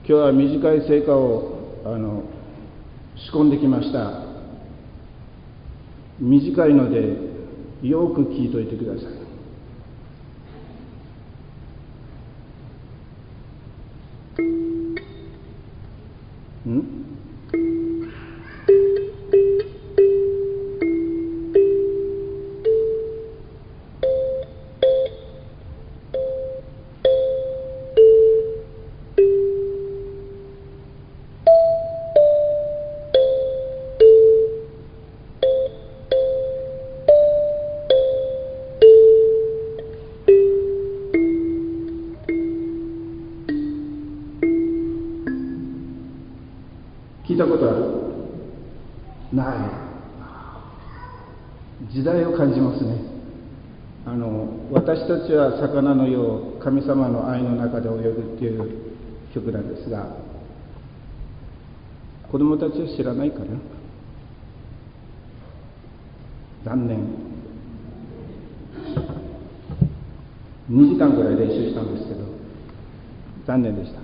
日は短い聖歌を仕込んできました。短いのでよく聞いといてください。聞いたことある？ない。時代を感じますね。私たちは魚のよう神様の愛の中で泳ぐっていう曲なんですが、子供たちは知らないかな。残念。2時間ぐらい練習したんですけど残念でした。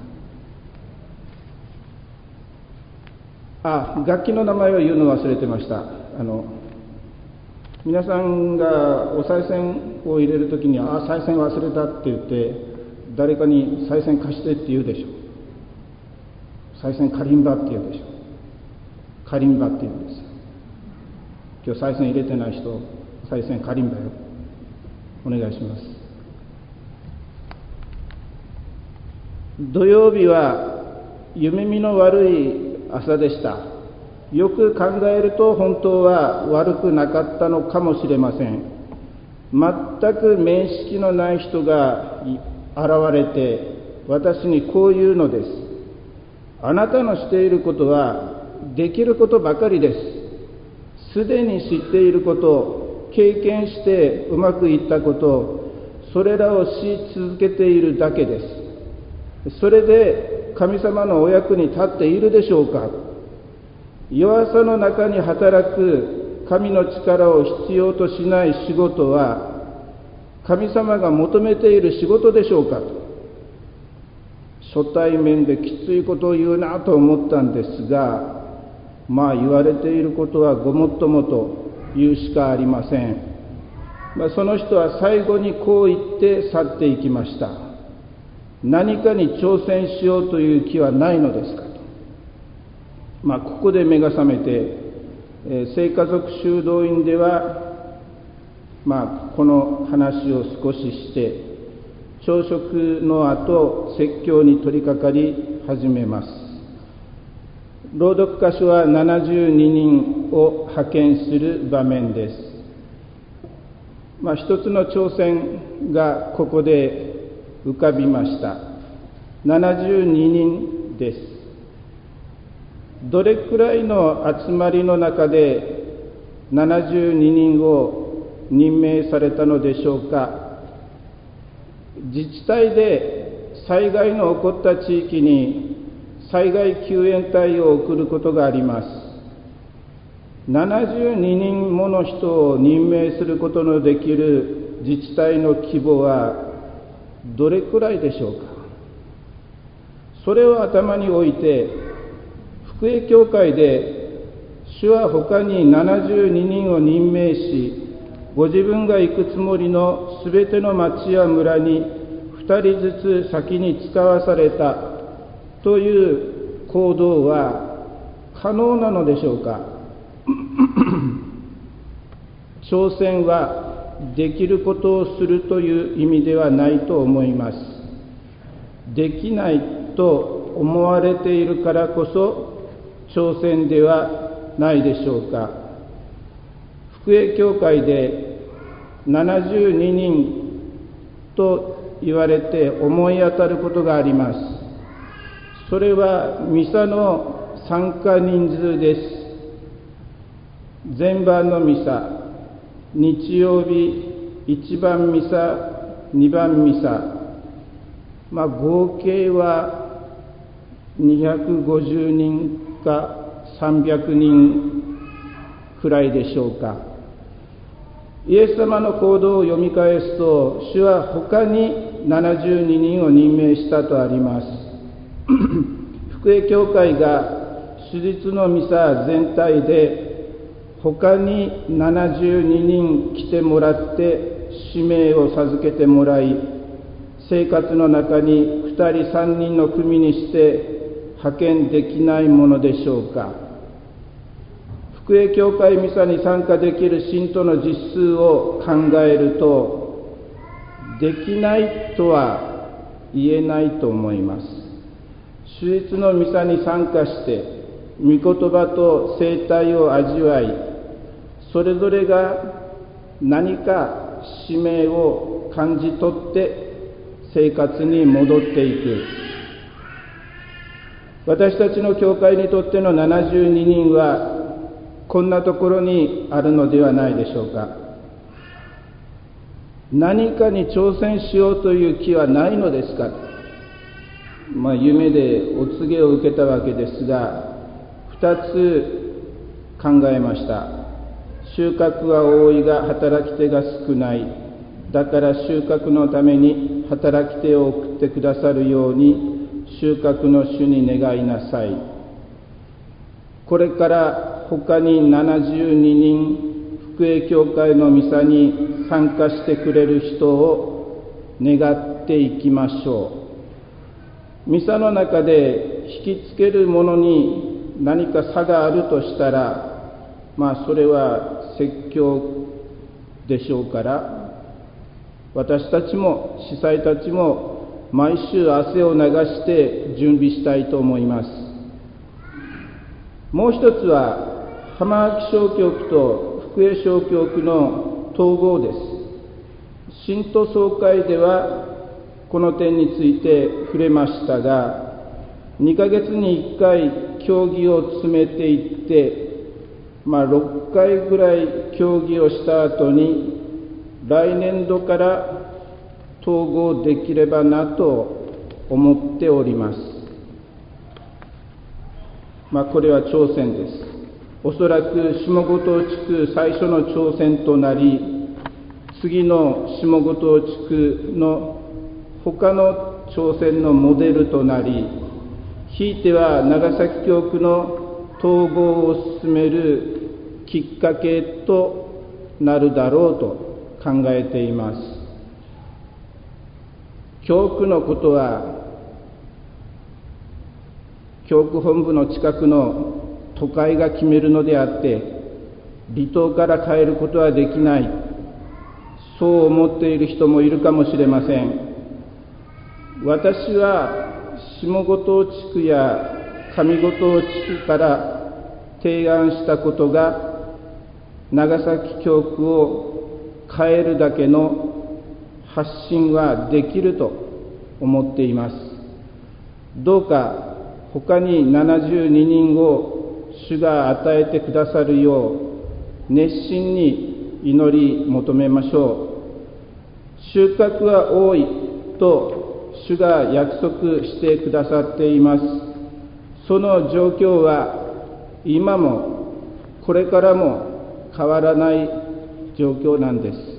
楽器の名前を言うの忘れてました。皆さんがお賽銭を入れるときに賽銭忘れたって言って誰かに賽銭貸してって言うでしょ。賽銭カリンバって言うでしょ。カリンバって言うんですよ。今日賽銭入れてない人、賽銭カリンバよ、お願いします。土曜日は夢見の悪い朝でした。よく考えると本当は悪くなかったのかもしれません。全く面識のない人が現れて私にこう言うのです。あなたのしていることはできることばかりです。すでに知っていること、経験してうまくいったこと、それらをし続けているだけです。それで神様のお役に立っているでしょうか。弱さの中に働く神の力を必要としない仕事は神様が求めている仕事でしょうかと。初対面できついことを言うなと思ったんですが、言われていることはごもっともと言うしかありません。その人は最後にこう言って去っていきました。何かに挑戦しようという気はないのですかと。ここで目が覚めて、聖家族修道院では、この話を少しして、朝食の後、説教に取り掛かり始めます。朗読箇所は72人を派遣する場面です。一つの挑戦がここで浮かびました。72人です。どれくらいの集まりの中で72人を任命されたのでしょうか。自治体で災害の起こった地域に災害救援隊を送ることがあります。72人もの人を任命することのできる自治体の規模はどれくらいでしょうか。それを頭に置いて、福江教会で主は他に72人を任命し、ご自分が行くつもりのすべての町や村に2人ずつ先に使わされたという行動は可能なのでしょうか。挑戦はできることをするという意味ではないと思います。できないと思われているからこそ挑戦ではないでしょうか。福江教会で72人と言われて思い当たることがあります。それはミサの参加人数です。前番のミサ、日曜日1番ミサ、2番ミサ、合計は250人か300人くらいでしょうか。イエス様の行動を読み返すと、主は他に72人を任命したとあります。 福江教会が主日のミサ全体で他に72人来てもらって使命を授けてもらい、生活の中に2人3人の組にして派遣できないものでしょうか。福江教会ミサに参加できる信徒の実数を考えると、できないとは言えないと思います。主日のミサに参加して御言葉と生態を味わい、それぞれが何か使命を感じ取って生活に戻っていく。私たちの教会にとっての72人はこんなところにあるのではないでしょうか。何かに挑戦しようという気はないのですか。夢でお告げを受けたわけですが、2つ考えました。収穫は多いが働き手が少ない。だから収穫のために働き手を送ってくださるように収穫の主に願いなさい。これから他に72人福江教会のミサに参加してくれる人を願っていきましょう。ミサの中で引きつけるものに何か差があるとしたら、それは説教でしょうから、私たちも司祭たちも毎週汗を流して準備したいと思います。もう一つは浜脇小教区と福江小教区の統合です。信徒総会ではこの点について触れましたが、2ヶ月に1回協議を詰めていって、6回ぐらい協議をした後に来年度から統合できればなと思っております。これは挑戦です。おそらく下五島地区最初の挑戦となり、次の下五島地区の他の挑戦のモデルとなり、ひいては長崎教区の統合を進めるきっかけとなるだろうと考えています。教区のことは教区本部の近くの都会が決めるのであって、離島から変えることはできない、そう思っている人もいるかもしれません。私は下五島地区や上五島地区から提案したことが長崎教区を変えるだけの発信はできると思っています。どうか他に72人を主が与えてくださるよう熱心に祈り求めましょう。収穫は多いと主が約束してくださっています。その状況は今もこれからも変わらない状況なんです。